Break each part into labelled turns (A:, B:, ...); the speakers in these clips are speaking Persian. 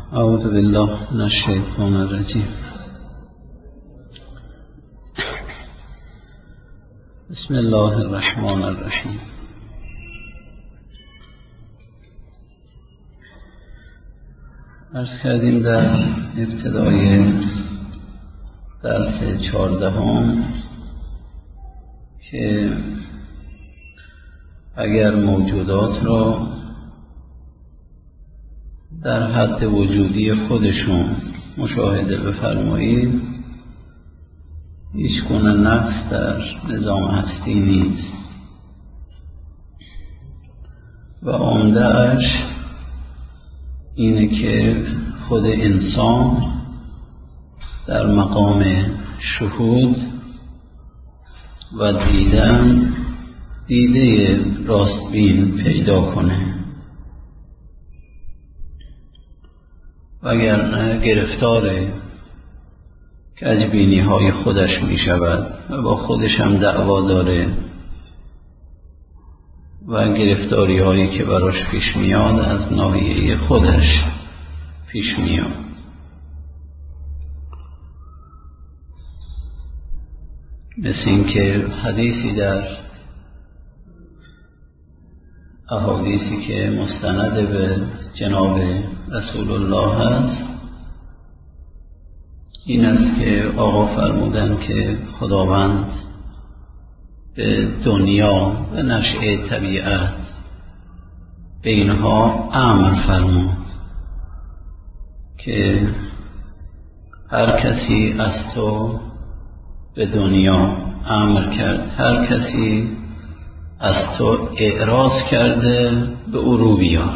A: اعوذ بالله من الشیطان الرجیم. بسم الله الرحمن الرحیم. عرض کردیم در ابتدای درس 14 که اگر موجودات را در حد وجودی خودشون مشاهده بفرمایید، هیچ گونه نقص در نظام هستی نیست و عمده‌اش اینه که خود انسان در مقام شهود و دیدن دیده راستبین پیدا کنه، وگرنه گرفتار کجبینی های خودش می شود و با خودش هم دعوا داره و گرفتاری هایی که براش پیش میاد از ناحیه خودش پیش میاد. مثل این که حدیثی در احادیثی که مستند به جناب رسول الله هست این است که آقا فرمودن که خداوند به دنیا و نشأه طبیعت به اینها امر فرمود که هر کسی از تو به دنیا امر کرد، هر کسی از تو اعراض کرده به او رو بیار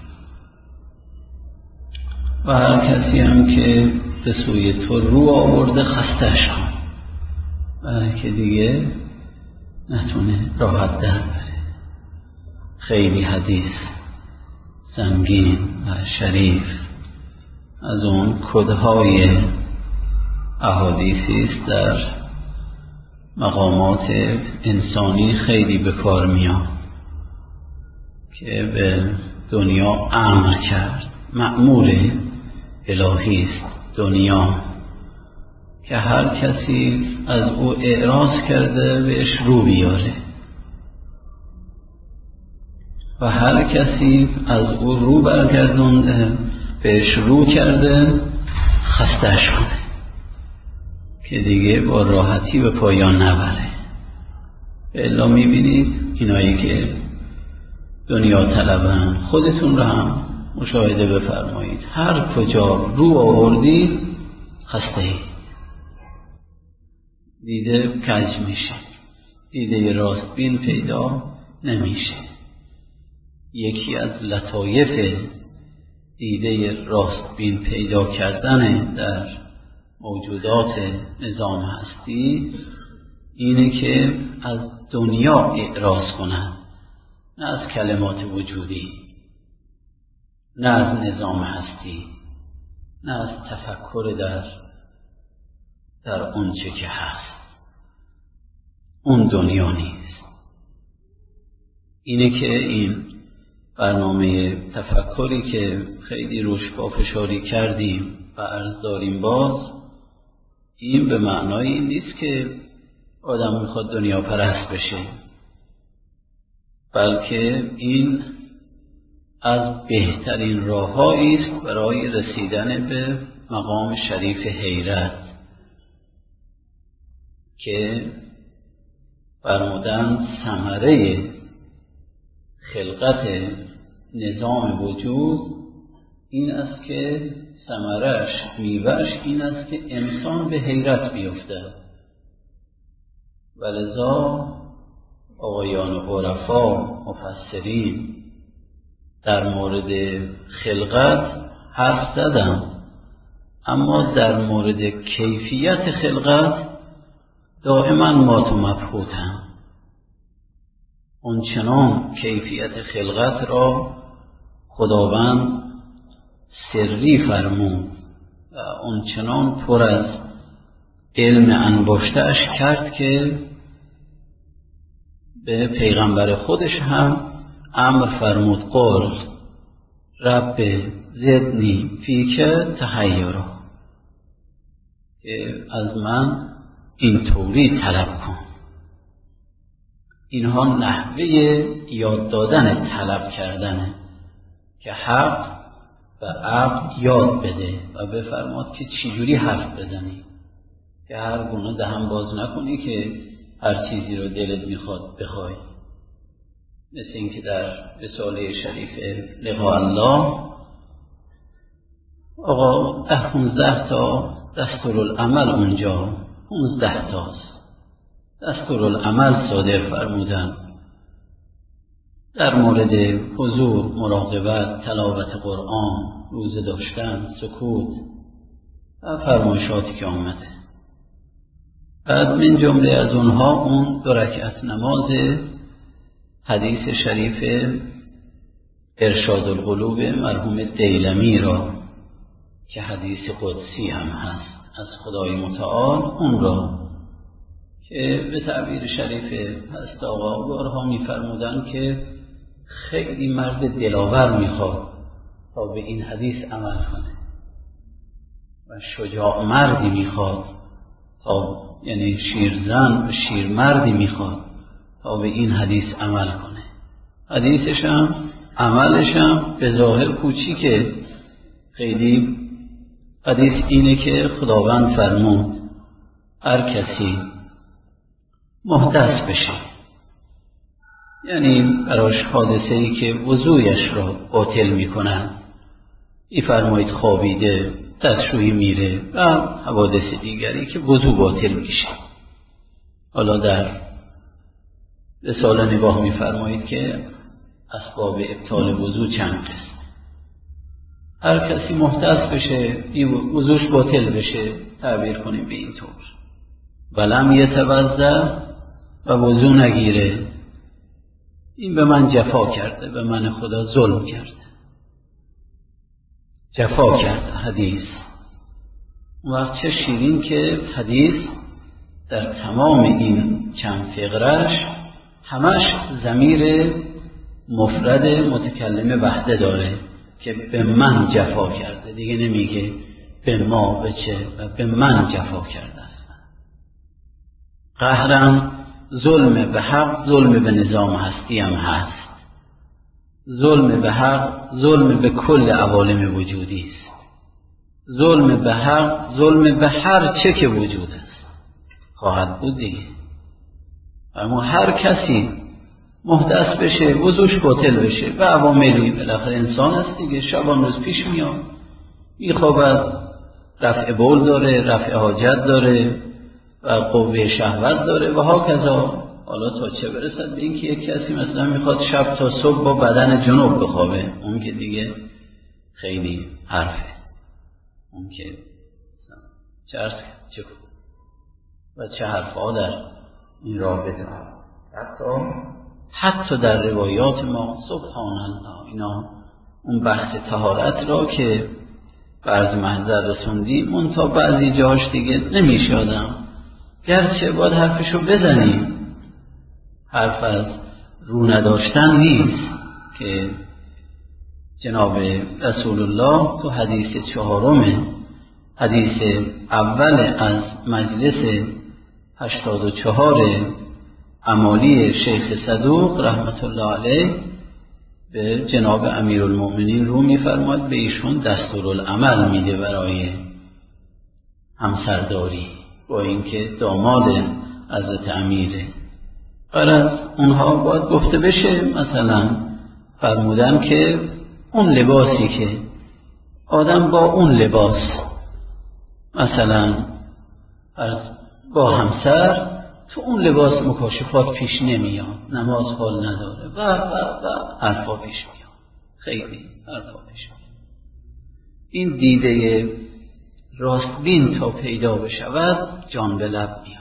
A: و هر کسی هم که به سوی تو رو آورده خستش کن و که دیگه نتونه راحت در بره. خیلی حدیث سنگین و شریف از اون کدهای احادیثی است در مقامات انسانی خیلی به کار میاد که به دنیا امر کرد. مأمور الهی است دنیا که هر کسی از او اعراض کرده بهش رو بیاره و هر کسی از او رو برگردونده بهش رو کرده خستش کنه که دیگه با راحتی به پایان نبره. الا میبینید اینایی که دنیا طلبن، خودتون رو هم مشاهده بفرمایید، هر کجا رو آوردید خسته اید، دیده کج میشه، دیده راستبین پیدا نمیشه. یکی از لطایف دیده راستبین پیدا کردن در موجودات نظام هستی اینه که از دنیا اعراض کنند، نه از کلمات وجودی، نه از نظام هستی، نه از تفکر در اونچه که هست. اون دنیا نیست. اینه که این برنامه تفکری که خیلی روش پافشاری کردیم و عرض داریم باز، این به معنای این نیست که آدم میخواد دنیا پرست بشه، بلکه این از بهترین راه‌هایی است برای رسیدن به مقام شریف حیرت که فرمودن ثمره خلقت نظام وجود این است که ثمرش میوه‌اش این است که انسان به حیرت بیفتد. ولذا آقایان عرفا مفسرین در مورد خلقت حرف زدن، اما در مورد کیفیت خلقت دائما مات و مبهوتن. اونچنان کیفیت خلقت را خداوند سری فرمود و اونچنان پر از علم انباشته‌اش کرد که به پیغمبر خودش هم امر فرمود قل رب زدنی فیک تحیرا، که از من اینطوری طلب کن. اینها نحوه یاد دادن طلب کردنه که حق و عقل یاد بده و بفرماد که چجوری حرف بزنی، که هر گونه دهن باز نکنی که هر چیزی رو دلت میخواد بخوای. مثل اینکه در رساله شریف لقاء الله آقا 15 تا دستورالعمل اونجا 15 تاست دستورالعمل صادر فرمودن در مورد حضور، مراقبت، تلاوت قرآن، روزه داشتن، سکوت و فرمایشاتی که آمده. بعد من جمله از اونها اون 2 رکعت نماز حدیث شریف ارشاد القلوب مرحوم دیلمی را که حدیث قدسی هم هست از خدای متعال، اون را که به تعبیر شریف هست آقا بارها می‌فرمودن که خیلی مرد دلاور میخواد تا به این حدیث عمل کنه و شجاع مردی میخواد تا، یعنی شیرزن و شیرمردی میخواد تا به این حدیث عمل کنه. حدیثش هم عملش هم به ظاهر کوچیکه، خیلی حدیث اینه که خداوند فرمود هر کسی محدث بشه، یعنی براش حادثه‌ای که وضویش را باطل میکنن، میفرمایید خوابیده، دستشویی میره و حوادث دیگری که وضو باطل میشه. حالا در رساله نگاه میفرمایید که اسباب ابطال وضو چند قسم. هر کسی محدث بشه، وضوش باطل بشه، تعبیر کنیم به این طور، ولم یتوضأ و وضو نگیره، این به من جفا کرده، به من خدا ظلم کرده، جفا کرده. حدیث اون وقت چه شیرین که حدیث در تمام این چند فقرش همش ضمیر مفرد متکلم وحده داره که به من جفا کرده، دیگه نمیگه به ما، به چه، و به من جفا کرده است. قهرم ظلم به حق، ظلم به نظام هستی هم هست. ظلم به حق، ظلم به کل عوالم وجودی است. ظلم به حق، ظلم به هر چه که وجود است خواهد بود دیگه. اما هر کسی محدث بشه، وضوش باطل بشه و عواملی، بالاخره انسان است دیگه، شبان روز پیش میاد، میخوابد، رفع بول داره، رفع حاجت داره و قوه شهوت داره و هاکذا. حالا تا چه برسد به اینکه یک کسی مثلا میخواد شب تا صبح با بدن جنوب بخوابه، اون که دیگه خیلی حرفه، اون که چه و چه حرفا در این رابطه. حتی در روایات ما سبحان الله، اینا اون بحث طهارت را که بعض محضر رسوندیم، منتها بعضی جاش دیگه نمیشه آدم، گرچه باید حرفشو بزنیم، حرف از رو نداشتن نیست، که جناب رسول الله تو حدیث 4 حدیث اول از مجلس 84 عمالی شیخ صدوق رحمت الله علیه به جناب امیرالمؤمنین رو میفرماد، به ایشون دستورالعمل میده برای همسرداری، با اینکه داماد حضرت امیره. از اونها باید گفته بشه، مثلا فرمودن که اون لباسی که آدم با اون لباس مثلا با همسر تو اون لباس مکاشفات پیش نمیاد، نماز حال نداره و حرفا پیش میاد، خیلی حرفا پیش میاد. این دیده راستبین تا پیدا بشود جان به لب میاد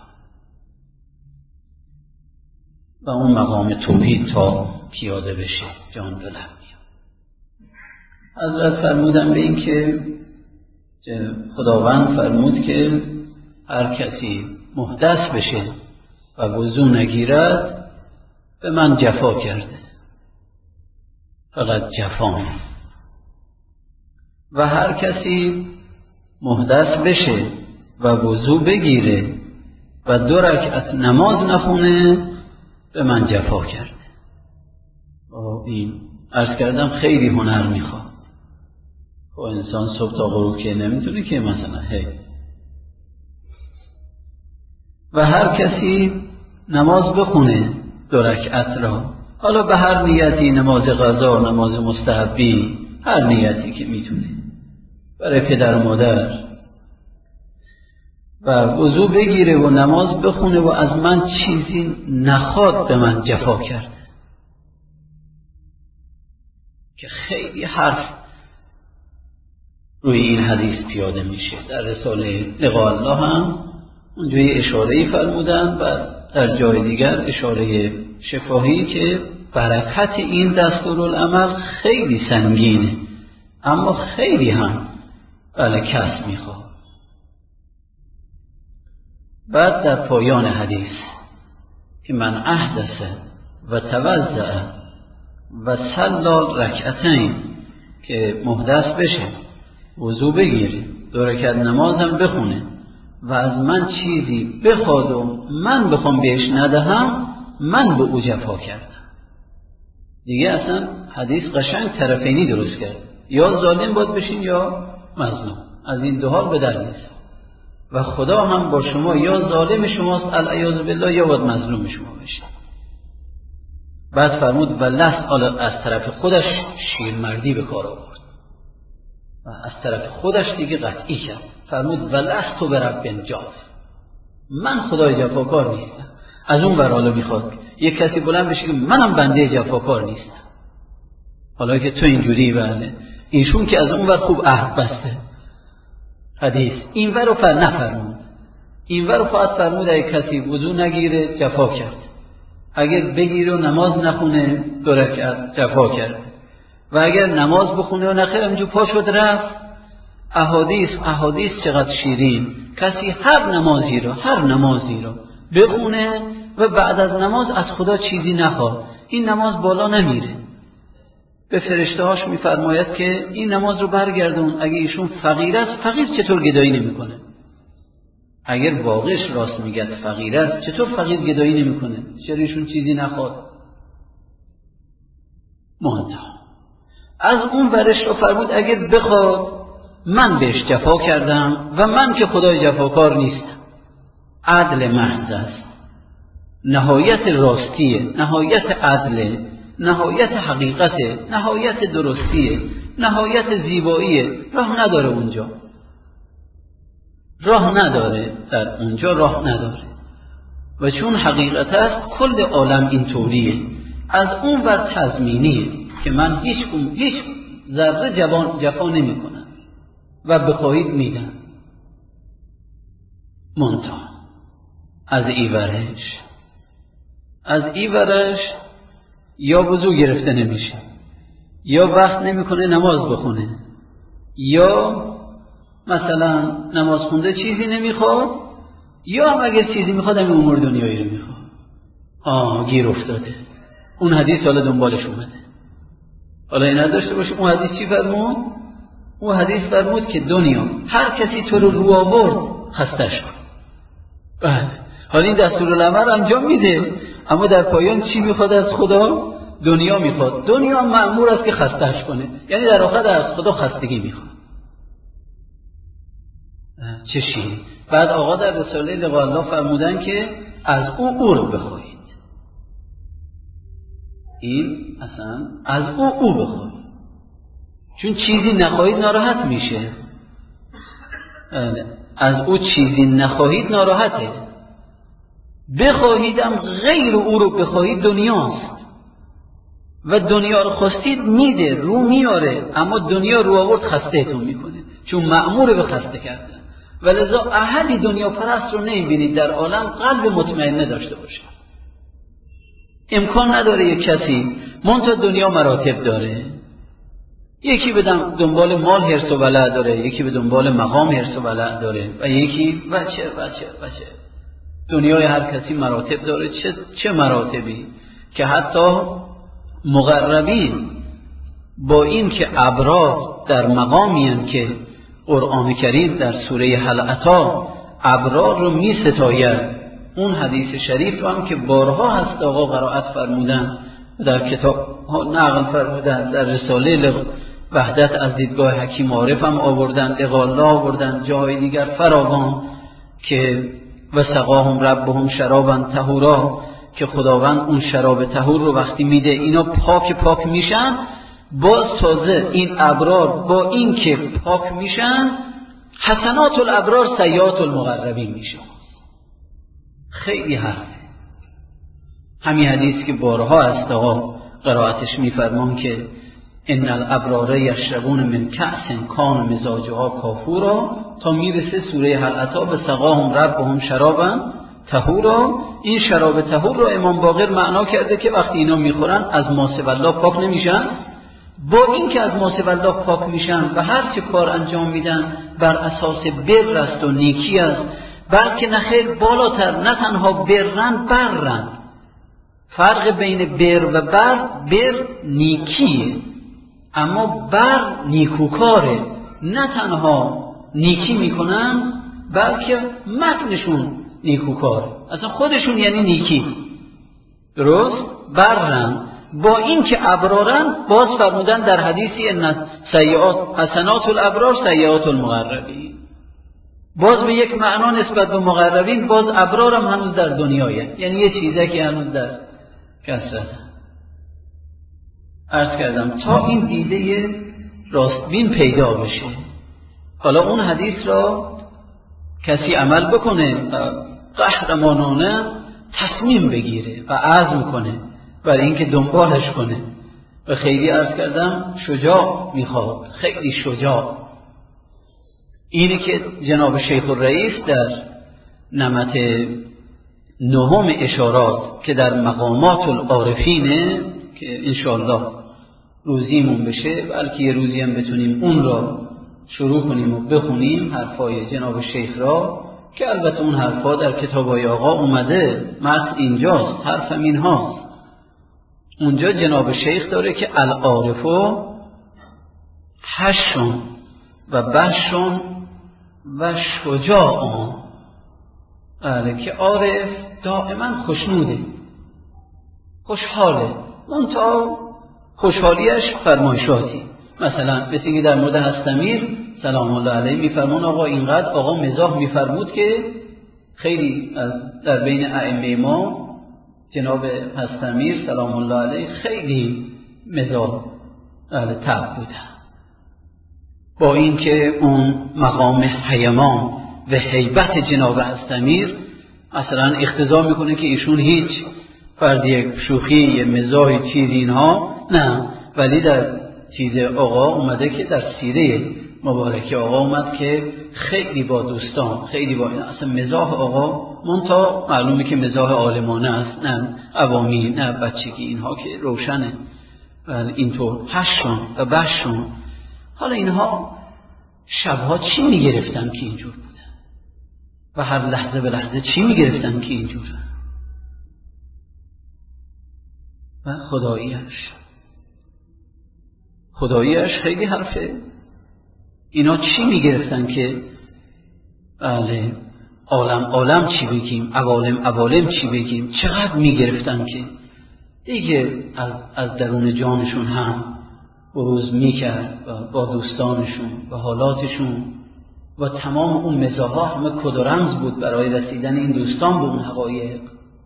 A: و اون مقام توحید تا پیاده بشه جان به لب میاد. حضرت فرمودن به این که خداوند فرمود که هر کسی محدث بشه و وضو نگیرد به من جفا کرده، فقط جفا، و هر کسی محدث بشه و وضو بگیره و 2 رکعت نماز نخونه به من جفا کرده. این عرض کردم خیلی هنر میخواد. خب انسان صبح تا غروب که نمیتونه که مثلا و هر کسی نماز بخونه 2 رکعت را، حالا به هر نیتی، نماز قضا، نماز مستحبی، هر نیتی که میتونه، برای پدر و مادر، و وضو بگیره و نماز بخونه و از من چیزی نخواد به من جفا کرده. که خیلی حرف روی این حدیث پیاده میشه. در رساله لقاء الله هم اونجوری اشاره‌ای فرمودن و در جای دیگر اشاره شفاهی که برکت این دستورالعمل خیلی سنگینه، اما خیلی هم کس میخواد. بعد در پایان حدیث که من احدث و توضأ و صلی رکعتین، که محدث بشه، وضو بگیره، 2 رکعت نمازم بخونه و از من چیزی بخواد و من بخوام بهش ندهم، من به او جفا کردم. دیگه اصلا حدیث قشنگ طرفینی درست کرد، یا ظالم باید بشین یا مظلوم، از این 2 حال به در نیست. و خدا هم با شما یا ظالم شماست العیاذ بالله یا باید مظلوم شما بشه. بعد فرمود و لست، از طرف خودش شیرمردی به کار آورد و از طرف خودش دیگه قطعی کرد. فرمود و لست تو برب جاف، من خدای جفاکار نیستم. از اون ور حالا میخواد یک کسی بلند بشه که منم بنده جفاکار نیستم. حالا که تو اینجوری بله، ایشون که از اون ور خوب عهد بسته. حدیث این ور رو نفرمود، این ور رو فقط فرمود اگه کسی وضو نگیره جفا کرد، اگر بگیره و نماز نخونه 2 رکعت جفا کرد، و اگر نماز بخونه و نخیر همینجور پا شد رفت. احادیث چقدر شیرین. کسی هر نمازی رو بخونه و بعد از نماز از خدا چیزی نخواد، این نماز بالا نمیره. به فرشته هاش میفرماید که این نماز رو برگردون، اگه ایشون فقیر است، فقیر چطور گدایی نمیکنه؟ اگر واقعش راست میگه فقیر است، چطور فقیر گدایی نمیکنه؟ چرا ایشون چیزی نخواد؟ منتها از اون ورش رو فرمود اگر بخواد من بهش جفا کردم و من که خدای جفاکار نیستم. عدل محض است، نهایت راستیه، نهایت عدله، نهایت حقیقته، نهایت درستیه، نهایت زیباییه. راه نداره اونجا، در اونجا راه نداره. و چون حقیقت است کل عالم این طوریه. از اون ور تضمینیه که من هیچ ذره جفا نمی کنم و بخواهید میدم. منتها از ایورش یا وضو گرفته نمیشه، یا وقت نمیکنه نماز بخونه، یا مثلا نماز خونده چیزی نمیخواد، یا هم اگر چیزی میخواد همین امور دنیایی رو میخواد. گیر افتاده. اون حدیث حالا دنبالش اومده. حالا این نداشته باشه اون حدیث چی فرمود؟ اون حدیث فرمود که دنیا هر کسی تو رو آورد خستش کن. بله، حالا این دستورالعمل انجام میده، اما در پایان چی میخواد از خدا؟ دنیا میخواد. دنیا مأمور است که خستش کنه، یعنی در آخر از خدا خستگی میخواد. چه شیرین. بعد آقا در رساله لقاء الله فرمودن که از او عرض بخواهید. این اصلا از او بخواهید، چون چیزی نخواهید ناراحت میشه. از او چیزی نخواهید ناراحته. بخواهیدم غیر او رو بخواهید دنیاست و دنیا رو خواستید میده، رو میاره، اما دنیا رو آورد خستهتون میکنه، چون مأمور به خسته کردن. ولذا احدی دنیا پرست رو نمیبینید در عالم قلب مطمئن داشته باشه. امکان نداره یک کسی منتها دنیا مراتب داره. یکی به دنبال مال حرص و ولع داره، یکی به دنبال مقام حرص و ولع داره، و یکی بچه. دنیای هر کسی مراتب داره. چه مراتبی که حتی مقربین با این که ابرار در مقامی هستند که قرآن کریم در سوره هل اتی ابرار رو می ستاید. اون حدیث شریف رو هم که بارها هست آقا قرائت فرمودن، در کتاب ها نقل فرمودن، در رساله وحدت از دیدگاه حکیم عارف هم آوردن، اقاله آوردن، جاهای دیگر فراوان که و سقاهم ربهم شرابا طهورا، که خداوند اون شراب طهور رو وقتی میده اینا پاک میشن. باز تازه این ابرار با این که پاک میشن حسنات الابرار سیئات المقربین میشن. خیلی حرفه. همین حدیث که بارها است آقا قرائتش میفرمان که ان الابرار یشربون من کأس کان مزاجها کافورا تا میرسه سوره هل اتی به سقاهم ربهم شرابا طهورا. این شراب طهور رو امام باقر معنا کرده که وقتی اینا میخورن از ماسوی الله پاک نمیشن، با این که از ماسوی الله پاک میشن و هر چه کار انجام میدن بر اساس بر است و نیکی است، بلکه نخیر بالاتر، نه تنها برن. فرق بین بر و بر نیکیه، اما بر نیکوکاره. نه تنها نیکی میکنن بلکه متنشون نیکوکاره، اصلا خودشون یعنی نیکی. درست؟ برن. با این که ابرارن، باز فرمودن در حدیثی ان سیئات حسنات الابرار سیئات المقربین. باز به یک معنا نسبت به مقربین، باز ابرار هم هنوز در دنیایه، یعنی یه چیزه که هنوز در کسرت. عرض کردم تا این دیده راستبین پیدا بشه، حالا اون حدیث را کسی عمل بکنه قهرمانانه تصمیم بگیره و عزم کنه برای اینکه دنبالش کنه، و خیلی عرض کردم شجاع میخواد، خیلی شجاع. اینی که جناب شیخ الرئیس در نمط نهم اشارات که در مقامات العارفینه که انشاءالله روزیمون بشه، بلکه یه روزی هم بتونیم اون را شروع کنیم و بخونیم حرفای جناب شیخ را، که البته اون حرفا در کتابای آقا اومده، متن اینجاست، حرفم این هاست. اونجا جناب شیخ داره که العارفو حشون و بشون و شجاعون، که عارف دائما خوشنوده، خوشحاله، منتها خوشحالیش فرمایشاتی. مثلا مثل که در مورد هستمیر سلام الله علیه میفرمون آقا اینقدر آقا مزاح میفرمود که خیلی در بین ائمه ما جناب هستمیر سلام الله علیه خیلی مزاح طبع بودن، با اینکه اون مقام حیمان و هیبت جناب هستمیر اصلا اقتضا میکنه که ایشون هیچ فرد یک شوخی مزاح چیز اینها نه، ولی در چیز آقا اومده که در سیره مبارکه آقا اومد که خیلی با دوستان، خیلی با اصلا مزاح آقا منتها معلومه که مزاح عالمانه است، نه عوامی، نه بچگی، اینها که روشنه. اینطور هشتون و بشتون. حالا اینها شبها چی میگرفتن که اینجور بودن و هر لحظه به لحظه چی میگرفتن که اینجور و خداییش خیلی حرفه. اینا چی میگرفتن که بله عالم چی بگیم، عوالم چی بگیم، چقدر میگرفتن که دیگه از درون جانشون هم بروز میکرد و با دوستانشون و حالاتشون و تمام اون مزاحا همه کد و رمز بود برای رسیدن این دوستان به اون حقایق.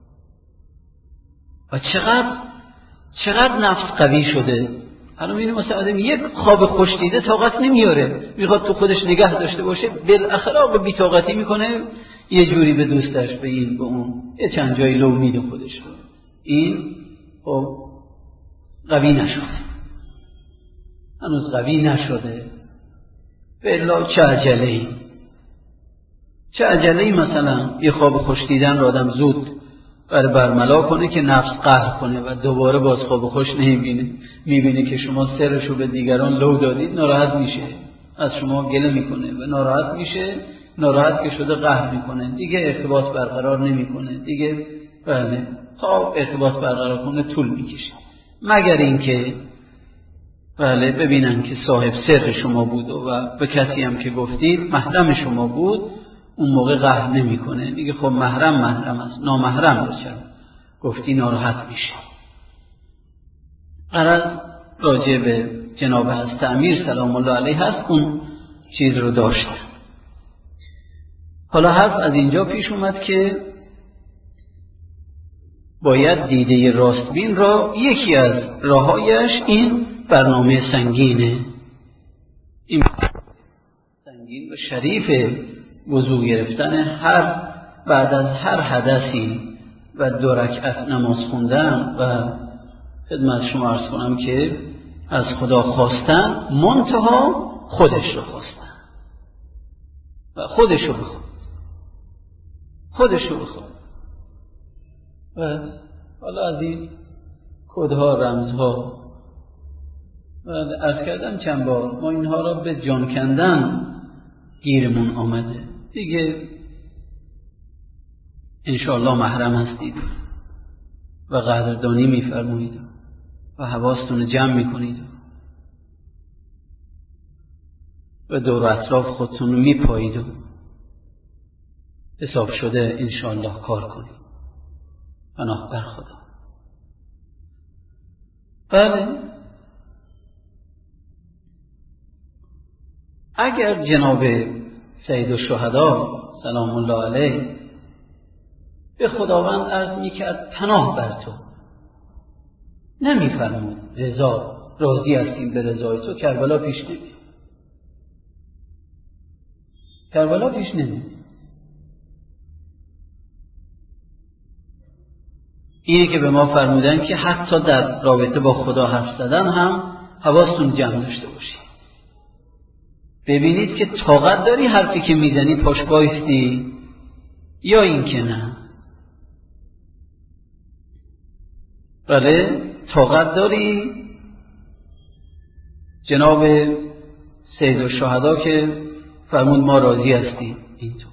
A: و چقدر نفس قوی شده. الان میبینیم مثلا آدم یک خواب خوش دیده طاقت نمیاره، میخواد تو خودش نگه داشته باشه، بالاخره به بی‌طاقتی میکنه یه جوری به دوستش، به این به اون، یه چند جایی لو میده خودش رو. این قوی نشده، هنوز قوی نشده. بالله چه عجله‌ای مثلا یه خواب خوش دیدن رو آدم زود برملا کنه که نفس قهر کنه و دوباره باز خواب خوش نمیبینه، میبینه که شما سرشو به دیگران لو دادید، ناراحت میشه، از شما گله میکنه و ناراحت میشه، ناراحت که شده قهر میکنه، دیگه ارتباط برقرار نمیکنه، دیگه تا ارتباط برقرار کنه طول میکشه، مگر اینکه بله ببینن که صاحب سر شما بود و به کسی هم که گفتید محرم شما بود، اون موقع قهر نمیکنه، میگه خب محرم است، نامحرم باشه گفتی ناراحت میشه. غرض راجع به جناب حضرت امیر سلام الله علیه هست اون چیز رو داشته. حالا حرف از اینجا پیش اومد که باید دیده راستبین را یکی از راهایش این برنامه سنگینه، این سنگین و شریف وضو گرفتن هر بعد از هر حدثی و 2 رکعت نماز خوندن و خدمت شما عرض کنم که از خدا خواستن منتها خودش رو خواستن و خودش رو بخواد و حالا از این کدها رمزها و عرض کردم چند بار ما اینها را به جان کندن گیرمون آمده دیگه. انشاءالله محرم هستید و قدردانی میفرمایید و حواستون جمع میکنید و دور اطراف خودتون رو میپایید و حساب شده انشاءالله کار کنید. پناه بر خدا. بله اگر جناب سید الشهدا سلام الله علیه به خداوند عرض میکرد پناه بر تو، نمیفرمود رضا راضی هستیم به رضای تو، کربلا پیش نمی. اینی که به ما فرمودن که حتی در رابطه با خدا حرف زدن هم حواستون جمع داشته باشید. ببینید که طاقت داری حرفی که میزنی پاش بایستی یا این که نه. بله طاقت داری. جناب سید الشهدا که فرمود ما راضی هستیم اینطور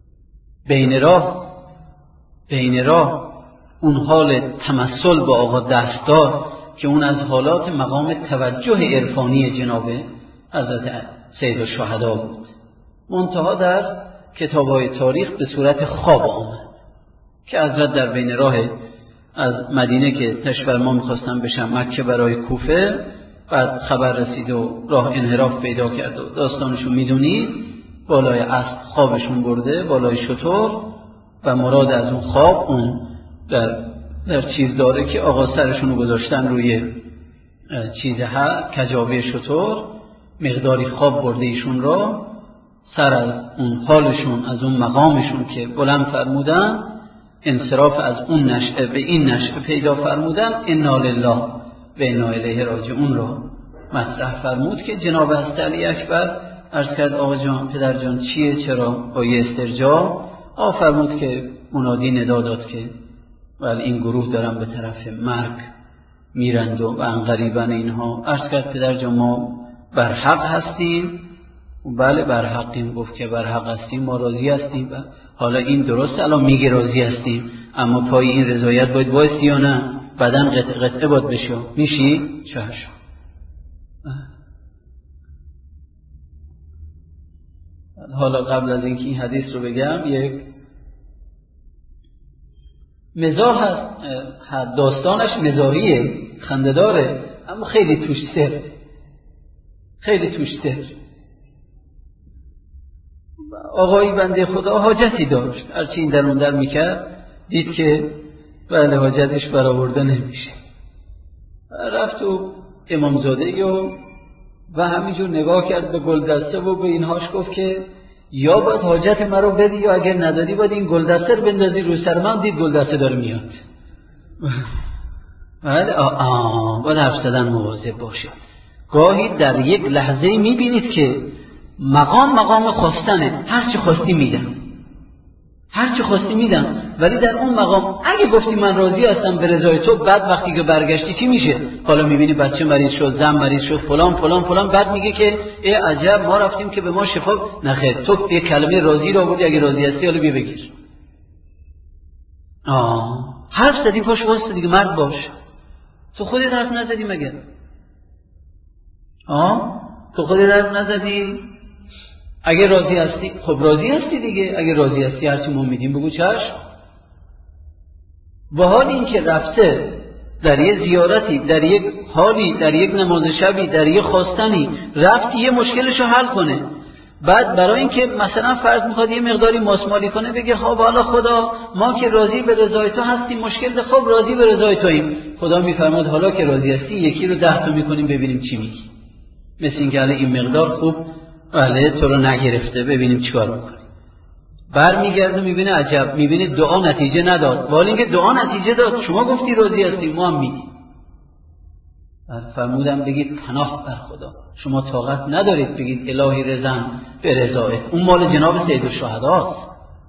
A: بین راه اون حال تمثل با آقا دستدار که اون از حالات مقام توجه عرفانی جناب حضرت سید الشهدا بود، منتها در کتاب‌های تاریخ به صورت خواب آمد که حضرت در بین راه از مدینه که تشفرما میخواستن بشن مکه برای کوفه، بعد خبر رسید و راه انحراف پیدا کرد و داستانشون میدونید، بالای اسب خوابشون برده، بالای شتر، و مراد از اون خواب اون در چیز داره که آقا سرشون رو گذاشتن روی کجاوه شتر، مقداری خواب برده ایشون را، سر از اون حالشون از اون مقامشون که بلند فرمودن انصراف از اون نشأه به این نشأه پیدا فرمودن، انا لله و انا الیه راجعون را مطرح فرمود که جناب حضرت علی اکبر عرض کرد آقا جان پدر جان چیه، چرا با یه استرجاع فرمود که منادی ندا داد که ولی این گروه دارن به طرف مرگ میرند و عنقریبن اینها. عرض کرد پدر جان ما بر حق هستیم. بله بر حقیم. گفت که بر حق هستیم، ما راضی هستیم. حالا این درست الان میگه راضی هستیم، اما پای این رضایت باید بایستی یا نه؟ بدن قطعه باید بشه. میشی؟ چشم. حالا قبل از اینکه این حدیث رو بگم یک مزاح هست، داستانش مزاحیه، خنده‌داره، اما خیلی توش سر. آقایی بنده خدا حاجتی داشت، هرچی این در اون در میکرد دید که بله حاجتش برآورده نمیشه، رفت و امامزاده و همینجور نگاه کرد به گلدسته و به اینهاش گفت که یا باید حاجت مرا بدی یا اگر ندادی باید این گلدسته رو بندازی روی سر من. دید گلدسته داره میاد. باید حرف زدن مواظب باشه. گاهی در یک لحظه میبینید که مقام خواستنه، هرچی خواستی میدم، ولی در اون مقام اگه گفتی من راضی هستم به رضای تو، بعد وقتی که برگشتی چی میشه؟ حالا میبینی بچه مریض شد، زن مریض شد، فلان، بعد میگه که ای عجب ما رفتیم که به ما شفا نخیر. تو یه کلمه راضی رو آوردی، اگه راضی هستی حالا بیا بگیر. حرف زدی پاش واسه دیگه مرد باش. تو خودت حرف نزدی مگر؟ تو خودت حرف نزدی؟ اگه راضی هستی خب راضی هستی دیگه، اگه راضی هستی هرچی ما میدیم بگو چشم. و حال این که رفته در یه زیارتی، در یک حالی، در یک نماز شبی، در یک خواستنی رفت یه مشکلشو حل کنه، بعد برای اینکه مثلا فرض میخواد یه مقداری ماسمالی کنه بگه خب حالا خدا ما که راضی به رضای تو هستیم، مشکل خب راضی به رضای توییم. خدا میفرماد حالا که راضی هستی یکی رو 10 تا میکنیم ببینیم چی میگی. مثل اینکه این مقدار خوب تو رو نگرفته، ببینیم چیکار میکنی. برمیگرده میبینه عجب، میبینه دعا نتیجه نداد، ولی اینکه دعا نتیجه داد شما گفتی راضی هستی ما هم میگیم. فرمودم بگید پناه بر خدا، شما طاقت ندارید بگید الهی رضا به رضایت، اون مال جناب سید الشهداست،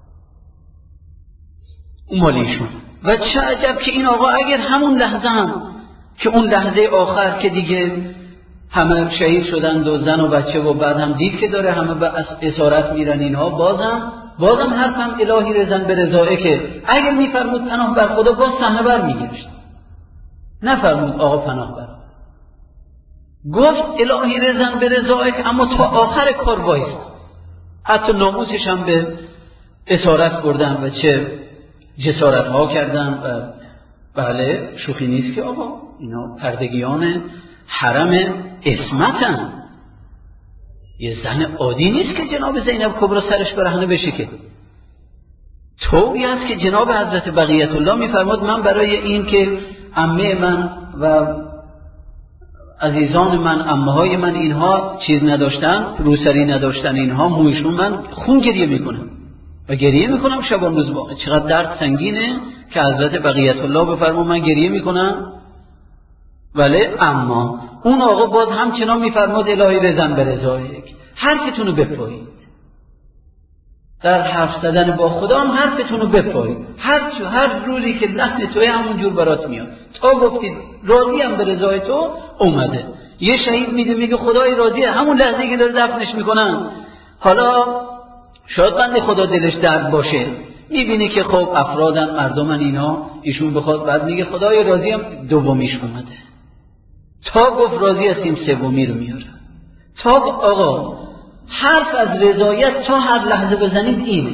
A: اون مال ایشون. و چه عجب که این آقا اگر همون لحظه هم که اون لحظه آخر که دیگه همه شهید شدند و زن و بچه و بعد هم دید که داره همه به اسارت میرن اینها، بازم حرفم الهی رضا به رضایت، که اگر میفرمود پناه بر خدا باز صحنه بر میگشت، نفرمود آقا پناه بر، گفت الهی رضا به رضایت، اما تا آخر کار وایست. حتی ناموسش هم به اسارت بردن و چه جسارت ها کردن. و بله شوخی نیست که آقا اینا پردگیان حرم عصمتن، یه زن عادی نیست که جناب زینب کبرا سرش برهنه بشه، که طوری است که جناب حضرت بقیت الله میفرماد من برای این که عمه من و عزیزان من، عمه‌های من اینها چیز نداشتن، روسری نداشتن، اینها مویشون، من خون گریه میکنم و گریه میکنم شبان روز. چقدر درد سنگینه که حضرت بقیت الله بفرماد من گریه میکنم. ولی اما اون آقا باز همچنان میفرماد الهی رضا به رضایت، حرفتون رو بپایید، در حرف زدن با خدا هم حرفتون رو بپایید، هر روزی که لحن توی همون جور برات میاد، تا گفتید راضی هم به رضای تو اومده. یه شهید میگه خدای راضیه، همون لحظه که داره دفنش میکنن، حالا شاید بنده خدا دلش درد باشه، میبینه که خب افرادن، مردمن، اینا ایشون بخواد، بعد میگه خدای راضی هم، دومیش اومده، تا گفت راضی هستیم سومی رو میاره. تا آقا حرف از رضایت تا هر لحظه بزنید اینه،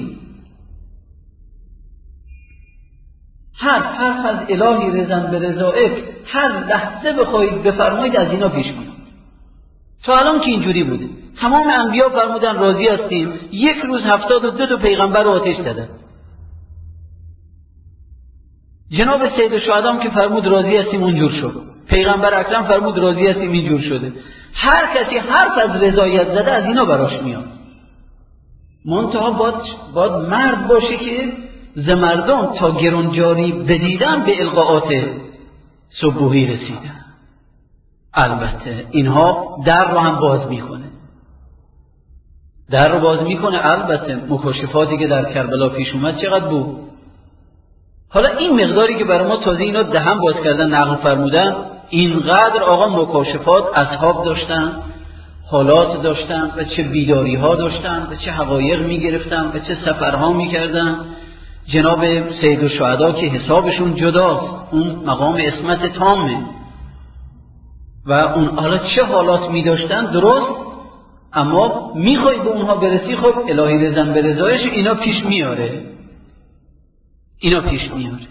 A: حرف از الهی رضا به رضایت هر لحظه بخواید بفرمایید از اینا پیش کنید. تا الان که اینجوری بوده، تمام انبیا فرمودن راضی هستیم، یک روز 72 تا پیغمبر رو آتش دادن. جناب سید الشهدا که فرمود راضی هستیم اونجور شد، پیغمبر اکرم فرمود راضی هستیم اینجور شده. هر کسی حرف از رضایت زده از اینا براش میاد. منتها باید مرد باشه که ز مردم تا گرانجاری بدیدن به القاءات صبحی رسیدن. البته اینها در رو هم باز میکنه، در رو باز میکنه. البته مکاشفاتی که در کربلا پیش اومد چقدر بود. حالا این مقداری که برای ما تازه اینا دهن باز کردن نقل فرمودن، اینقدر آقا مکاشفات اصحاب داشتن، حالات داشتن و چه بیداری ها داشتن و چه حقایق میگرفتن و چه سفرها میکردن. جناب سید الشهدا که حسابشون جداست، اون مقام عصمت تامه و اون حالا چه حالات میداشتن درست، اما میخوای به اونها برسی، خب الهی رضا به رضایش اینا پیش میاره، اینا پیش میاره.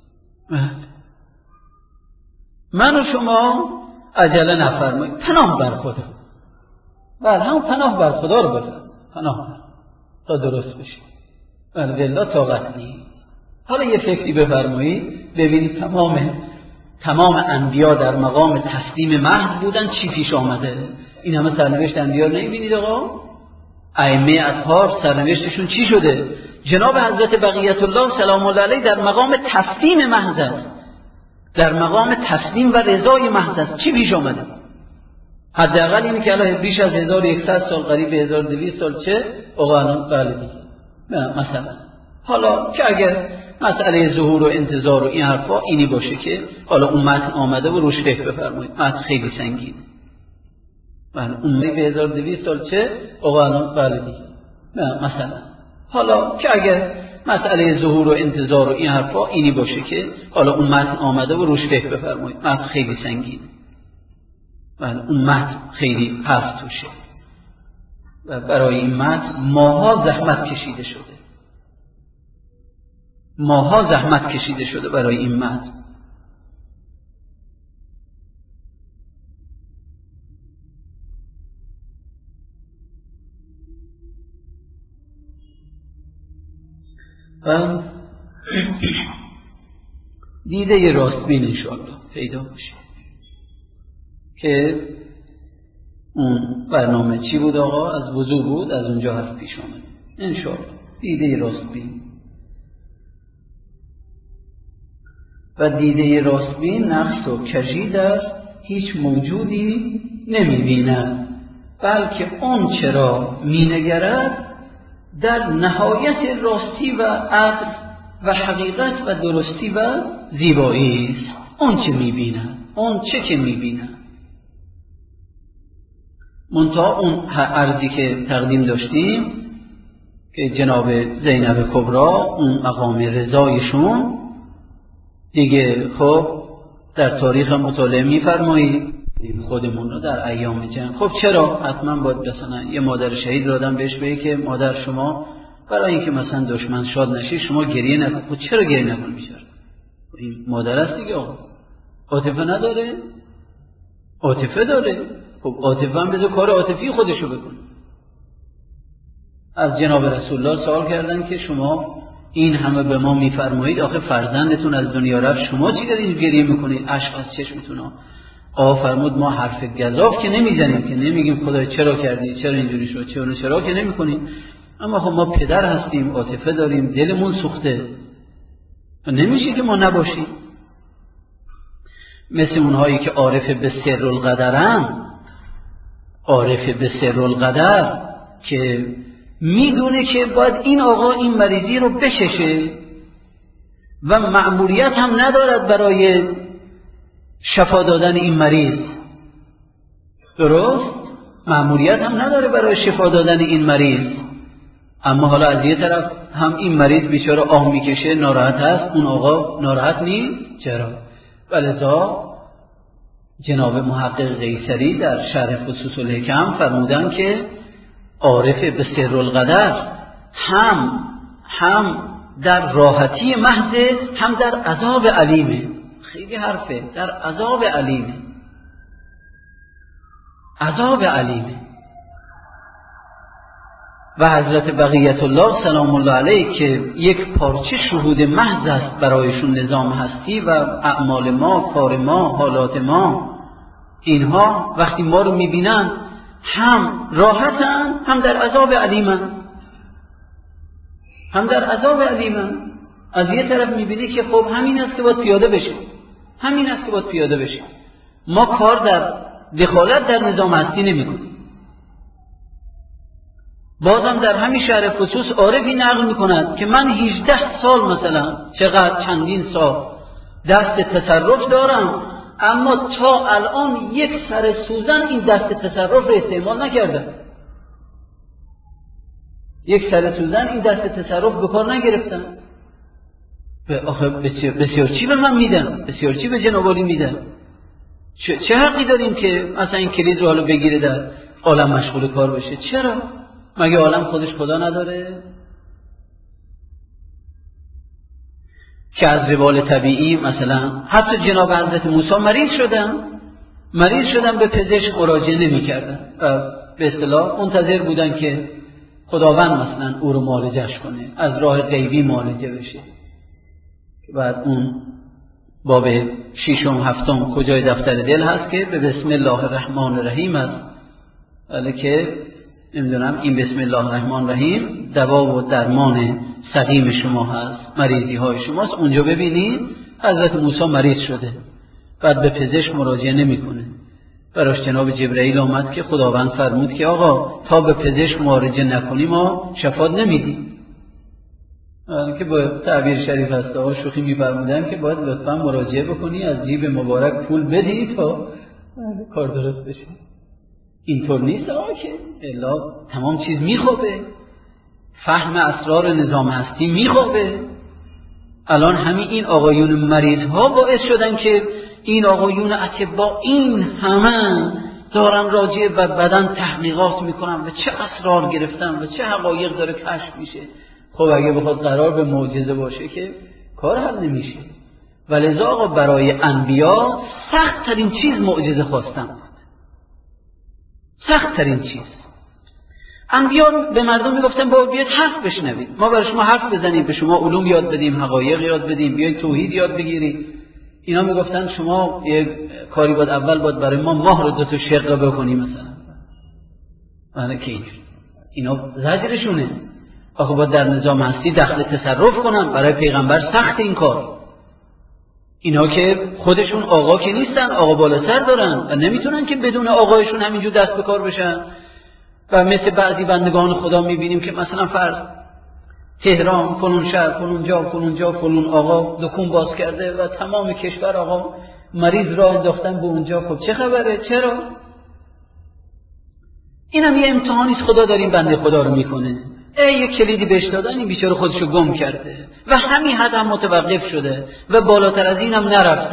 A: من و شما عجله نفرمایید، پناه بر خدا. بله همون پناه بر خدا رو بفرمایید، پناه تا درست بشه. بله والله طاقت نیست. حالا یه فکری بفرمایید ببینید تمام انبیا در مقام تسلیم محض بودن، چی پیش آمده. این همه سرنوشت انبیا نمیبینید آقا؟ ائمه اطهار سرنوشتشون چی شده؟ جناب حضرت بقیت الله سلام الله علیه در مقام تسلیم محض است، در مقام تسلیم و رضای محض است. چی پیش آمده؟ حداقل اینه که الان بیش از 1100 سال، قریب 1200 سال چه آقا بله مثلا. حالا که اگر مسئله ظهور و انتظار و این حرفا اینی باشه که حالا اون متن آمده و روش فکر بفرمایید، متن خیلی سنگینه. بله اون 1200 سال چه آقا بله مثلا. حالا که اگر مسئله ظهور و انتظار و این حرفا اینی باشه که حالا اون متن آمده و روش فکر بفرمایید، متن خیلی سنگینه. و اون متن خیلی حرف توشه و برای این متن ماها زحمت کشیده شده برای این متن. و دیده راستبین انشاءالله پیدا بشه که اون برنامه چی بود آقا؟ از وضو بود، از اونجا حرف پیش آمد انشاءالله. دیده راستبین و دیده راستبین نقص و کژی در هیچ موجودی نمی‌بیند، بلکه اون چرا می‌نگرد در نهایت راستی و عدل و حقیقت و درستی و زیبایی است. اون چه می‌بیند، اون چه که می‌بیند. منتها اون عرضی که تقدیم داشتیم که جناب زینب کبرا اون مقام رضایشون دیگه خب در تاریخ مطالعه می‌فرمایید خودمون رو در ایام جنگ. خب چرا حتما باید مثلا یه مادر شهید رو آدم بهش بگه که مادر شما برای اینکه مثلا دشمن شاد نشه شما گریه نکن؟ خب چرا گریه نکن بیچاره؟ این مادر است دیگه. عاطفه نداره؟ عاطفه داره. خب عاطفه هم بذار کار عاطفی خودشو بکنه. از جناب رسول الله سوال کردن که شما این همه به ما میفرمایید، آخه فرزندتون از دنیا رفت، شما چی دارید گریه میکنید؟ اشک از چشمتون. آقا فرمود ما حرف گزاف که نمیزنیم، که نمیگیم خدای چرا کردی، چرا اینجوری شد، چرا که نمیکنیم. اما خب ما پدر هستیم، عاطفه داریم، دلمون سوخته، نمیشه که ما نباشیم. مثل اونهایی که عارف به سر القدرن، عارف به سر القدر که میدونه که باید این آقا این مریضی رو بششه و مأموریت هم ندارد برای شفا دادن این مریض. درست؟ مأموریت هم نداره برای شفا دادن این مریض، اما حالا از یه طرف هم این مریض بیچاره آه میکشه، ناراحت هست، اون آقا ناراحت نیست. چرا؟ ولذا جناب محقق قیصری در شرح خصوص الحکم فرمودن که عارف به سر القدر هم در راحتی محض، هم در عذاب علیمه. خیلی حرفه، در عذاب علیمه، عذاب علیمه. و حضرت بقیت الله سلام الله علیه که یک پارچه شهود محض است برایشون نظام هستی و اعمال ما، کار ما، حالات ما، اینها وقتی ما رو میبینن هم راحتن، هم در عذاب علیمن، هم در عذاب علیمن. از یه طرف میبینی که خب همین است که باید پیاده بشه، همین است که باید پیاده بشه. ما کار در دخالت در نظام هستی نمی کنیم. بازم در همین شرح خصوص عارفی نقل می کند که من 18 سال مثلا چندین سال دست تصرف دارم، اما تا الان یک سر سوزن این دست تصرف رو استعمال نکردم. یک سر سوزن این دست تصرف به کار نگرفتم. آخه بسیار چی به من میدن، بسیار چی به جناب عالی میدن. چه حقی داریم که مثلا این کلید رو حالا بگیره در عالم مشغول کار بشه؟ چرا؟ مگه عالم خودش خدا نداره؟ که از روال طبیعی مثلا حتی جناب حضرت موسی مریض شدن به پزشک مراجعه نمی کردن و به اصطلاح منتظر بودن که خداوند مثلا او رو معالجهش کنه، از راه غیبی معالجه بشه. بعد اون باب 6 و 7 کجای دفتر دل هست که به بسم الله الرحمن الرحیم است، ولی که نمیدونم این بسم الله الرحمن الرحیم دوا و درمان سقیم شما هست، مریضی های شماست. اونجا ببینید حضرت موسی مریض شده، بعد به پزشک مراجعه نمیکنه، براش جناب جبرئیل آمد که خداوند فرمود که آقا تا به پزشک مراجعه نکنی ما شفات نمیدیم. که با تعبیر شریف هست آقا شوخی می‌فرمودن که باید لطفا مراجعه بکنی، از جیب مبارک پول بدی تا کار درست بشه. اینطور نیست آقا که الا تمام چیز میخوابه، فهم اسرار نظام هستی میخوابه. الان همین این آقایون مریض ها باعث شدن که این آقایون اتباع این همه دارن راجع به بدن تحقیقات میکنن و چه اسرار گرفتن و چه حقایق داره کشف میشه. خب اگه بخواد قرار به معجزه باشه که کار حل نمیشه. ولذا آقا برای انبیا سخت ترین چیز معجزه خواستن بود. سخت ترین چیز. انبیا به مردم میگفتن با بیاید حرف بشنوید، ما برای شما حرف بزنیم، به شما علوم یاد بدیم، حقایق یاد بدیم، بیاید توحید یاد بگیرید. اینا میگفتن شما یک کاری باید اول برای ما ماه رو 2 شقه بکنیم مثلا. معنی که اینا زجرشونه. آخه باید در نظام هستی دخل تصرف کنن، برای پیغمبر سخت این کار. اینا که خودشون آقا که نیستن، آقا بالاتر دارن و نمیتونن که بدون آقایشون همینجور دست به کار بشن. و مثل بعضی بندگان خدا میبینیم که مثلا فرض تهران فلان شهر فلان جا فلان آقا دکون باز کرده و تمام کشور آقا مریض را انداختن به اونجا. خب چه خبره؟ چرا؟ اینم یه امتحانی است خدا داره این بنده خدا رو میکنه. یک کلیدی بهش دادن، این بیچاره خودشو گم کرده و همین حد هم متوقف شده و بالاتر از اینم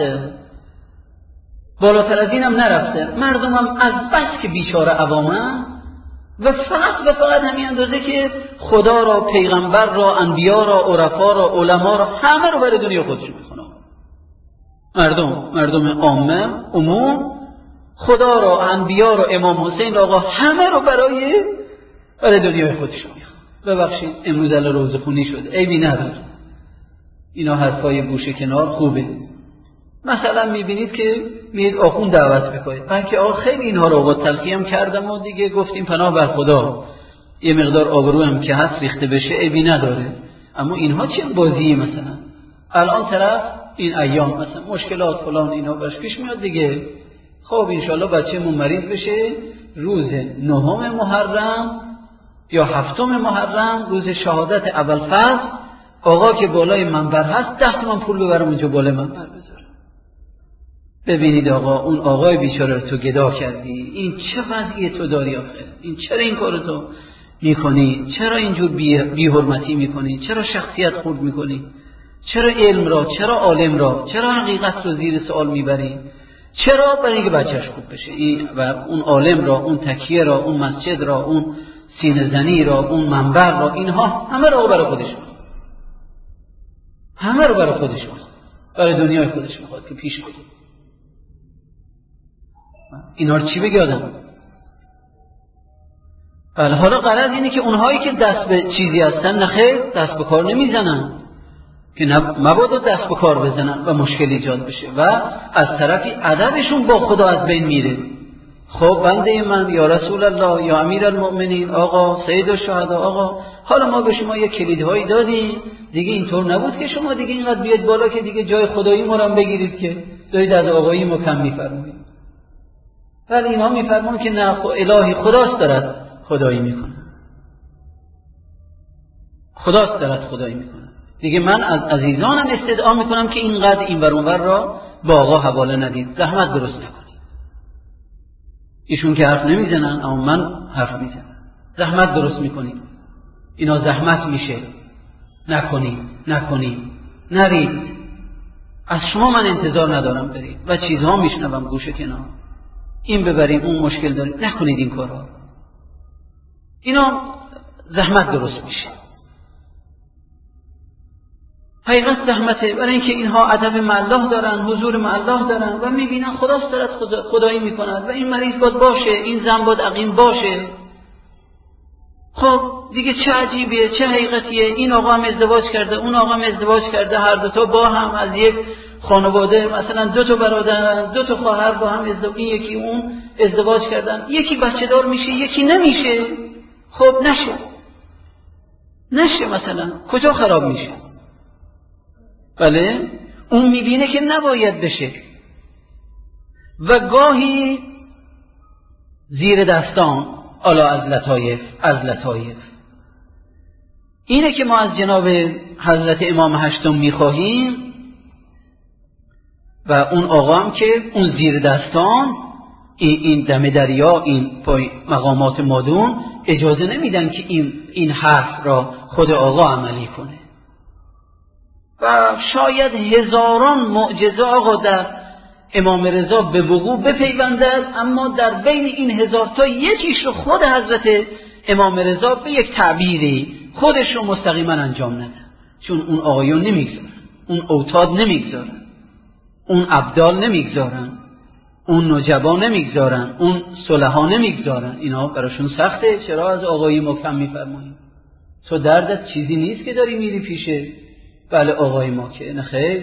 A: نرفته. مردمم از بس که بیچاره عوامن و فقط همین اندازه که خدا را، پیغمبر را، انبیا را، عرفا را، علما را، همه رو برای دنیا خودشون میخونه. مردم عامه، عموم، خدا را، انبیا را، امام حسین را، آقا همه رو برای دنیای خودشون میخونه. ببخشید امروز روزه خونی شده، عیبی نداره. اینا حرفای گوشه کنار خوبه. مثلا میبینید که میید آخوند دعوت میکنید، من که خیلی اینها رو با تلقی هم کردم و دیگه گفتیم پناه بر خدا، یه مقدار آبرو هم که هست ریخته بشه عیبی نداره. اما اینها چه بازیه؟ مثلا الان طرف این ایام مثلا مشکلات فلان اینا باش پیش میاد دیگه. خب انشالله بچه‌مون مریض بشه روز 9 محرم یا 7 محرم، روز شهادت ابوالفضل، آقا که بالای منبر هست 10 تومن پول ببرم اونجا بالای منبر بذارم. ببینید آقا، اون آقای بیچاره رو تو گدا کردی، این چه وضعی تو داری آخه؟ این چرا این کارو تو میکنی؟ چرا اینجور بی حرمتی میکنی؟ چرا شخصیت خورد میکنی؟ چرا علم را، چرا عالم را، چرا حقیقت رو زیر سوال میبری؟ چرا؟ برای اینکه بچهش خوب بشه. و اون عالم را، اون تکیه را، اون مسجد را، اون سینه زنی را، اون منبر را، اینها همه را برای خودش میخواد. همه رو برای خودش میخواد، برای دنیای خودش میخواد که پیش بره. اینا رو چی بگه آدم؟ بله، حالا غرض اینه که اونهایی که دست به چیزی هستن نخیر دست به کار نمیزنن، که مبادا دست به کار بزنن و مشکل ایجاد بشه و از طرفی ادبشون با خدا از بین میره. خب بنده من یا رسول الله یا امیر المؤمنین، آقا سید الشهدا، آقا حالا ما به شما یک کلیدهایی دادیم دیگه، اینطور نبود که شما دیگه اینقدر بیاد بالا که دیگه جای خدایی ما رو بگیرید که دارید از آقایی ما کم میفرمایید. ولی اینها میفرمان که نه، الهی خداست دارد خدایی میکنه، خداست دارد خدایی میکنه. دیگه من از عزیزانم استدعا میکنم که اینقدر این ور اونور را با آقا حواله ندید، زحمت درست نکنید. ایشون که حرف نمیزنن اما من حرف میزنم، زحمت درست میکنید. اینا زحمت میشه، نکنید، نرید. از شما من انتظار ندارم برید و چیزها میشنوم گوشه کنار، این ببریم اون مشکل دارید، نکنید این کارها. اینا زحمت درست میشه. حقیقت زحمته، برای اینکه اینها ادب مع الله دارن، حضور مع الله دارن و میبینن خداست دارد خدایی میکند و این مریض باید باشه، این زن باید عقیم باشه. خب دیگه چه عجیبیه، چه حقیقتیه؟ این آقا هم ازدواج کرده، اون آقا هم ازدواج کرده، هر دوتا با هم از یک خانواده، مثلا 2 برادر، 2 خواهر با هم ازدواج، این یکی اون ازدواج کردن، یکی بچه دار میشه یکی نمیشه. خب نشه مثلا کجا خراب میشه؟ بله، اون میبینه که نباید بشه و گاهی زیر دستان الا از لطایف اینه که ما از جناب حضرت امام هشتم میخواهیم و اون آقا هم که اون زیر دستان، این دم دریا، این پای مقامات مادون اجازه نمیدن که این حرف را خود آقا عملی کنه. و شاید هزاران معجزه آقا در امام رضا به وقوع بپیوندد، اما در بین این 1000 تا یکیش رو خود حضرت امام رضا به یک تعبیری خودش رو مستقیما انجام نده، چون اون آقایون نمیگذارن، اون اوتاد نمیگذارن، اون ابدال نمیگذارن، اون نجبا نمیگذارن، اون صلحا نمیگذارن، اینا براشون سخته. چرا از آقایی مکرم میفرماییم تو دردت چیزی نیست که داری میری پیشه بله آقای ما که نخیر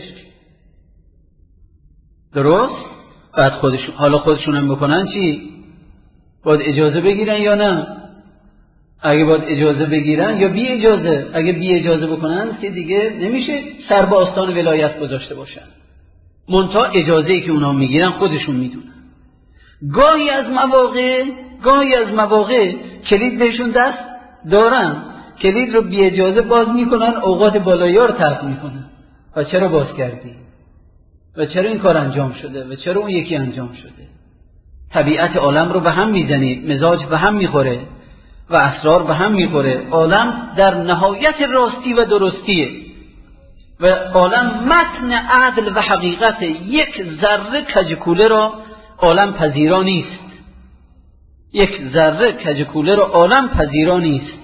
A: درست؟ بعد حالا خودشون هم بکنن چی؟ باید اجازه بگیرن یا نه؟ اگه باید اجازه بگیرن یا بی اجازه؟ اگه بی اجازه بکنن که دیگه نمیشه سر به آستان ولایت گذاشته باشن. منتها اجازه‌ای که اونا میگیرن خودشون میدونن. گاهی از مواقع کلید بهشون دست دارن، کلید رو بی اجازه باز میکنن، اوقات بالایی رو ترک میکنن. و چرا باز کردی؟ و چرا این کار انجام شده؟ و چرا اون یکی انجام شده؟ طبیعت عالم رو به هم میزنید، مزاج به هم میخوره و اسرار به هم میخوره. عالم در نهایت راستی و درستیه و عالم متن عدل و حقیقت. یک ذره کجکوله را عالم پذیرا نیست، یک ذره کجکوله را عالم پذیرا نیست.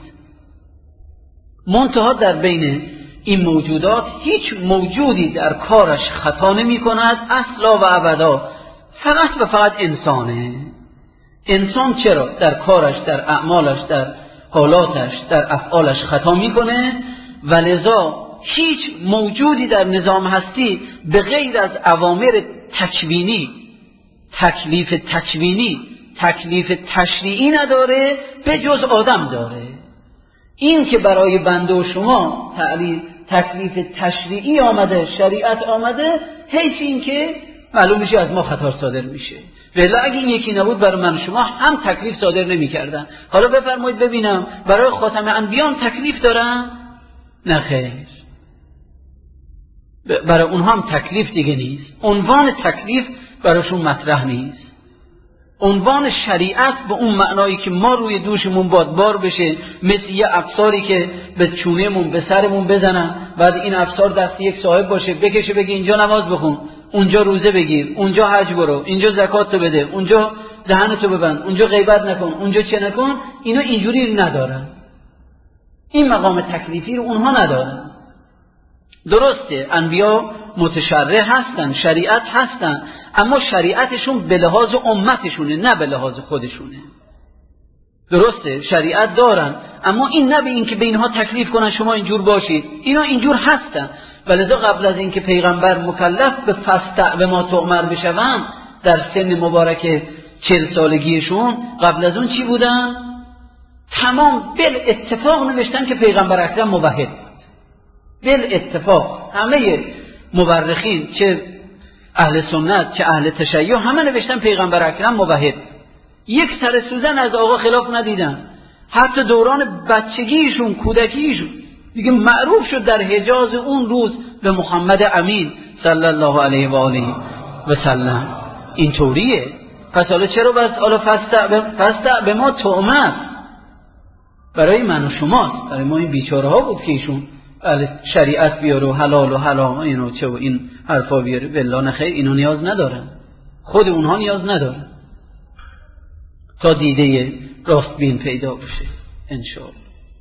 A: منتها در بین این موجودات هیچ موجودی در کارش خطا نمی کند اصلا و ابدا، فقط و فقط انسانه. انسان چرا در کارش، در اعمالش، در حالاتش، در افعالش خطا میکنه و لذا هیچ موجودی در نظام هستی به غیر از اوامر تکوینی، تکلیف تکوینی، تکلیف تشریعی نداره به جز آدم داره. این که برای بنده و شما تکلیف تشریعی آمده، شریعت آمده، حیث این که معلوم میشه از ما خطا صادر میشه. ولی اگه این یکی نبود برای من و شما هم تکلیف صادر نمی کردن. حالا بفرمایید ببینم برای خاتم انبیان تکلیف دارن؟ نه خیر، برای اونها هم تکلیف دیگه نیست. عنوان تکلیف براشون مطرح نیست. عنوان شریعت به اون معنایی که ما روی دوشمون بار بشه، مثل یه افساری که به چونهمون به سرمون بزنن، بعد این افسار دست یک صاحب باشه بکشه بگه اینجا نماز بخون، اونجا روزه بگیر، اونجا حج برو، اینجا زکات تو بده، اونجا دهنتو ببند، اونجا غیبت نکن، اونجا چه نکن. اینا اینجوری ندارن، این مقام تکلیفی رو اونها ندارن. درسته انبیا متشرع هستن، شریعت هستن، اما شریعتشون به لحاظ امتشونه نه به لحاظ خودشونه. درسته شریعت دارن، اما این نه به این که به اینها تکلیف کنن شما اینجور باشید. اینا اینجور هستن ولذا قبل از اینکه پیغمبر مکلف به فاستع به ما تؤمر بشوند در سن مبارک 40 سالگیشون، قبل از اون چی بودن؟ تمام بل اتفاق نوشتن که پیغمبر اکرم موحد بود. بل اتفاق همه مورخین چه اهل سنت چه اهل تشیع همه نوشتن پیغمبر اکرم موحد. یک سر سوزن از آقا خلاف ندیدن. حتی دوران بچگیشون، کودکیشون دیگه معروف شد در حجاز اون روز به محمد امین صلی الله علیه و آله و سلم. این طوریه. پس حالا چرا بس حالا فاستع به ما تؤمر؟ برای من و شماست، برای ما این بیچاره ها بود که ایشون شریعت بیاره و حلال و حرام اینو چه و این حرفا بیاره. بالله نخیر، اینو نیاز ندارن، خود اونها نیاز ندارن تا دیده راستبین پیدا بشه انشاءالله.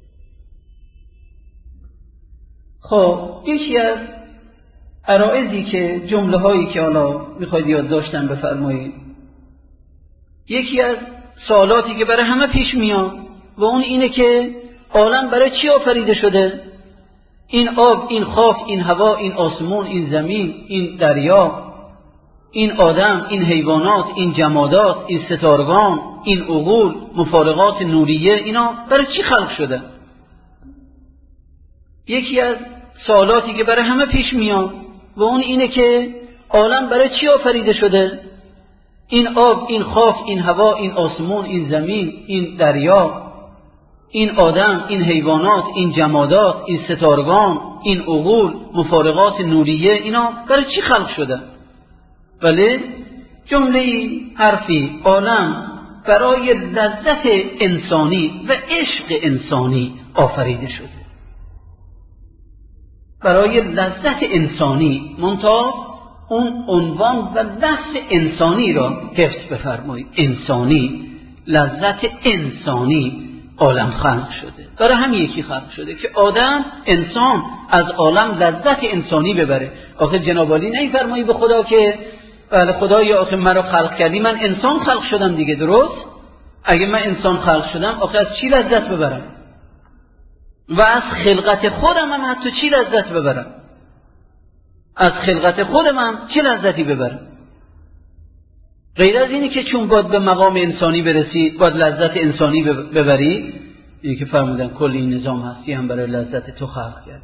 A: خب یکی از عرائضی که جمله هایی که حالا میخواید یادداشتن بفرمایید، یکی از سوالاتی که برای همه پیش میاد و اون اینه که عالم برای چی آفریده شده؟ این آب، این خاک، این هوا، این آسمون، این زمین، این دریا، این آدم، این حیوانات، این جمادات، این ستارگان، این عقول، مفارقات نوریه، اینا برای چی خلق شده؟ یکی از سوالاتی که برای همه پیش میاد و اون اینه که عالم برای چی آفریده شده؟ این آب، این خاک، این هوا، این آسمون، این زمین، این دریا، این آدم، این حیوانات، این جمادات، این ستارگان، این عقول، مفارقات نوریه، اینا برای چی خلق شده؟ ولی جمله حرفی عالم برای لذت انسانی و عشق انسانی آفریده شده. برای لذت انسانی، منتها اون عنوان و لفظ انسانی را حفظ بفرمایید. انسانی، لذت انسانی عالم خلق شده، برای همین یکی خلق شده که آدم، انسان از عالم لذت انسانی ببره. آخه جناب عالی نمی‌فرمایید به خدا که بله خدایا آخه مرا خلق کردی، من انسان خلق شدم دیگه، درست؟ اگه من انسان خلق شدم آخه از چی لذت ببرم؟ و از خلقت خودم هم حتی چی لذت ببرم؟ از خلقت خودم هم چه لذتی ببرم؟ غیر از اینی که چون باید به مقام انسانی برسید باید لذت انسانی ببرید، اینی که فرمودن کل این نظام هستی هم برای لذت تو خلق کرد.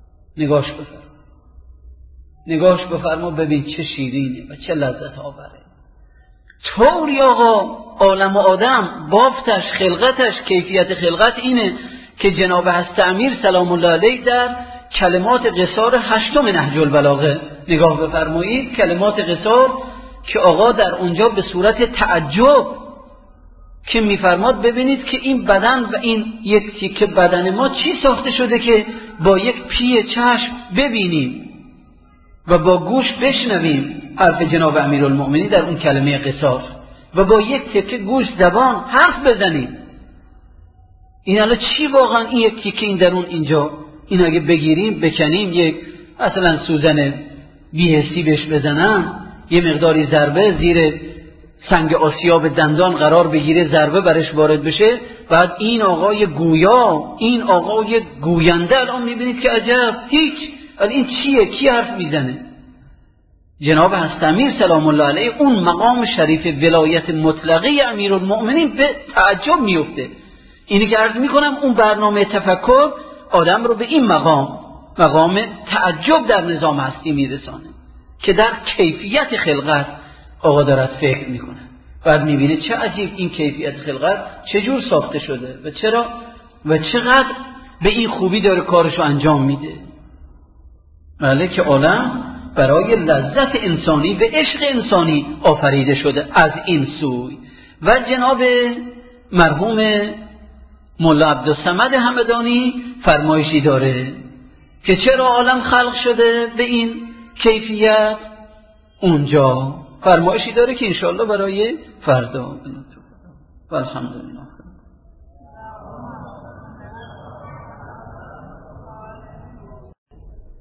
A: نگاش بفرما ببین چه شیرینه و چه لذت آوره. طوری آقا عالم و آدم بافتش، خلقتش، کیفیت خلقت اینه که جناب هست امیر سلام الله علیه در کلمات قصار 8 نهج البلاغه نگاه بفرمایید. کلمات قصار که آقا در اونجا به صورت تعجب که میفرماد ببینید که این بدن و این یک تیکه بدن ما چی ساخته شده که با یک پی چشم ببینیم و با گوش بشنویم حرف جناب امیرالمؤمنین در اون کلمه قصار و با یک تیکه گوش زبان حرف بزنیم. این الان چی واقعا این یک تیکه این درون اینجا، این اگه بگیریم بکنیم یک مثلا سوزن بی‌حسی بهش بزنم، یه مقداری ضربه زیر سنگ آسیاب دندان قرار بگیره، ضربه برش وارد بشه، بعد این آقای گویا، این آقای گوینده الان میبینید که عجب هیچ، این چیه؟ کی حرف میزنه؟ جناب هست امیر سلام الله علیه اون مقام شریف ولایت مطلقه امیرالمؤمنین به تعجب میفته. اینی که عرض میکنم اون برنامه تفکر آدم رو به این مقام تعجب در نظام هستی میرسانه که در کیفیت خلقت آقا دارد فکر میکنه. بعد میبینه چه عجیب این کیفیت خلقت چجور ساخته شده و چرا و چقدر به این خوبی داره کارشو انجام میده. بله که عالم برای لذت انسانی به عشق انسانی آفریده شده از این سوی. و جناب مرحوم مولا عبدالصمد همدانی فرمایشی داره که چرا عالم خلق شده به این کیفیت، اونجا فرمایشی داره که انشاءالله برای فردا. الحمدلله.